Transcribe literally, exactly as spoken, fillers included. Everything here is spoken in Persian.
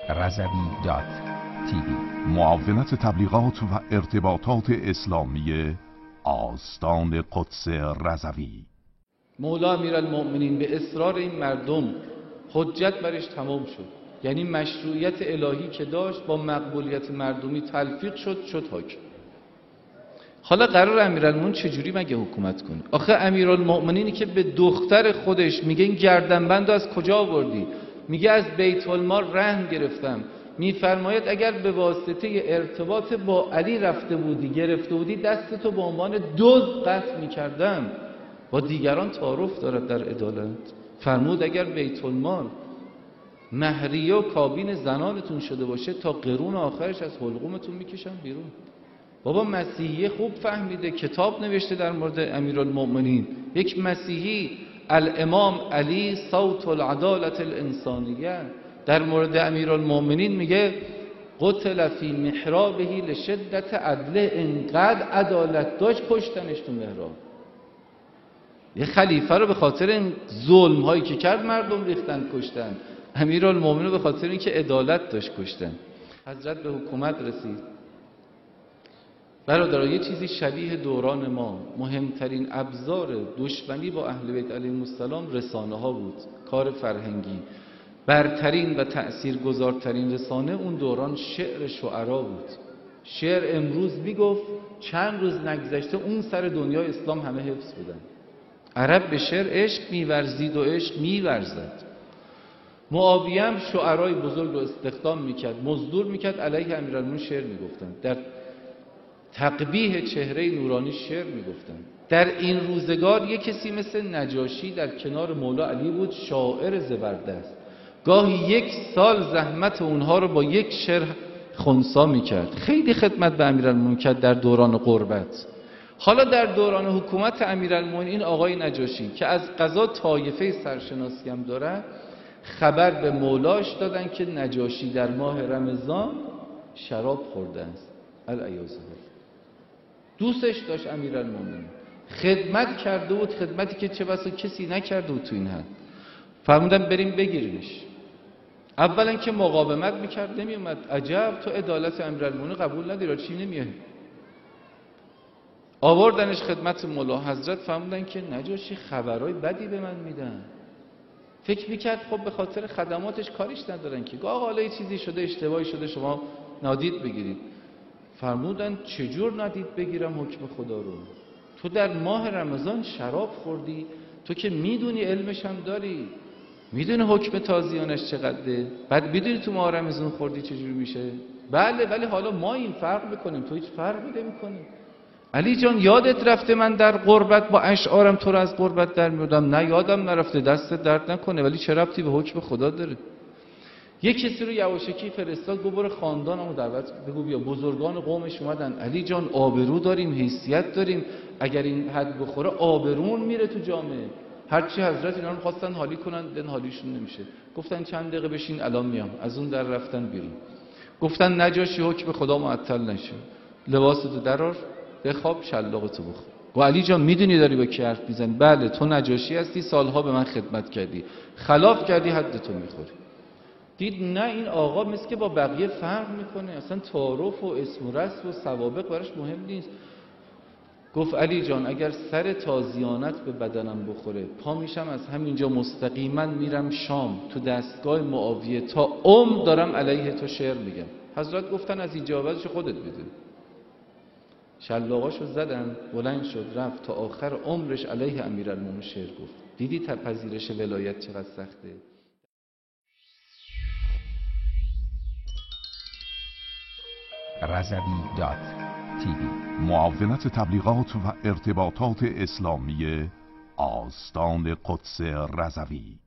رضوی دات تیوی معاونت تبلیغات و ارتباطات اسلامی آستان قدس رضوی. مولا امیرالمؤمنین به اصرار این مردم حجت برش تمام شد، یعنی مشروعیت الهی که داشت با مقبولیت مردمی تلفیق شد شد حاکم. حالا قرار امیرالمؤمنین چجوری مگه حکومت کنه؟ آخه امیرالمؤمنینی که به دختر خودش میگه این گردنبندو از کجا آوردی؟ میگه از بیت المال رهن گرفتم. میفرماید اگر به واسطه ارتباط با علی رفته بودی گرفته بودی دستتو به عنوان دزد قطع میکردم. با دیگران تعارف دارد در عدالت. فرمود اگر بیت المال مهریه و کابین زنانتون شده باشه تا قرون آخرش از حلقومتون میکشم بیرون. بابا مسیحی خوب فهمیده، کتاب نوشته در مورد امیرالمؤمنین. یک مسیحی، الامام علی صوت العدالت الانسانیه، در مورد امیرالمؤمنین میگه قتل فی محرابه لشدت عدله، انقدر عدالت داشت کشتنش تو محراب. یه خلیفه رو به خاطر این ظلم هایی که کرد مردم ریختن کشتن، امیرالمؤمنین رو به خاطر اینکه عدالت داشت کشتن. حضرت به حکومت رسید. برادرها، یه چیزی شبیه دوران ما، مهمترین ابزار دشمنی با اهل بیت علیهم السلام رسانه ها بود، کار فرهنگی. برترین و تأثیرگذارترین رسانه اون دوران شعر شعرا بود. شعر امروز میگفت چند روز نگذشته اون سر دنیای اسلام همه حفظ بودن. عرب به شعر عشق میورزید و عشق میورزد. معاویه هم شعرای بزرگ رو استخدام میکرد، مزدور میکرد، علیه امیرالمؤمنین شعر میگفتن، در تقبیح چهره نورانی شعر میگفتن. در این روزگار یک کسی مثل نجاشی در کنار مولا علی بود، شاعر زبردست. گاهی یک سال زحمت اونها رو با یک شعر خنثی میکرد. خیلی خدمت به امیرالمؤمنین کرد در دوران غربت. حالا در دوران حکومت امیرالمؤمنین این آقای نجاشی که از قضا طایفه سرشناسی هم داره، خبر به مولاش دادن که نجاشی در ماه رمضان شراب خورده است. العیاذ بالله. دوستش داشت امیرالمؤمنین، خدمت کرده بود، خدمتی که چه بسا کسی نکرده بود تو این حد. فرمودن بریم بگیریمش. اولا که مقاومت میکرد نمیومد. عجب تو عدالت امیرالمؤمنین قبول نداری، چی نمیای؟ آوردنش خدمت مولا حضرت. فرمودن که نجاشی خبرای بدی به من میدن. فکر میکرد خب به خاطر خدماتش کاریش ندارن که، آقا حالا یه چیزی شده، اشتباهی شده، شما نادید بگیرید. فرمودن چجور ندید بگیرم حکم خدا رو؟ تو در ماه رمضان شراب خوردی، تو که میدونی علمش هم داری، میدونی حکم تازیانش چقدره، بعد میدونی تو ماه رمضان خوردی چجور میشه. بله ولی حالا ما این فرق میکنیم، تو هیچ فرقی نمیکنی. علی جان یادت رفته من در غربت با اشعارم تو رو از غربت در میردم؟ نه یادم نرفته، دستت درد نکنه، ولی چه ربطی به حکم خدا داره؟ یک کسی رو یواشکی فرستاد گفت برو خاندانمو دعوت بگو بیا، بزرگان قومش اومدن. علی جان آبرو داریم، حیثیت داریم، اگر این حد بخوره آبرون میره تو جامعه. هرچی حضرت اینا رو خواستن حالی کنن دن حالیشون نمیشه. گفتن چند دقیقه بشین الان میام. از اون در رفتن بیرون. گفتن نجاشی حکم خدا معطل نشه، لباستو درار بخواب شلاقتو بخور. و علی جان میدونی داری با کی حرف میزنی؟ بله تو نجاشی هستی، سالها به من خدمت کردی، خلاف کردی حدتو میخوری. دید نه این آقا مثل که با بقیه فرق میکنه، اصلا تعارف و اسم و رسم و سوابق براش مهم نیست. گفت علی جان اگر سر تازیانت به بدنم بخوره پا میشم از همینجا مستقیما میرم شام تو دستگاه معاویه تا عمر دارم علیه تو شعر میگم. حضرت گفتن از اینجا بعدش خودت بدون. شلاقاشو زدن، بلند شد رفت تا آخر عمرش علیه امیرالمؤمنین شعر گفت. دیدی پذیرش ولایت چقدر سخته؟ رضوی دات تیوی معاونت تبلیغات و ارتباطات اسلامی آستان قدس رضوی.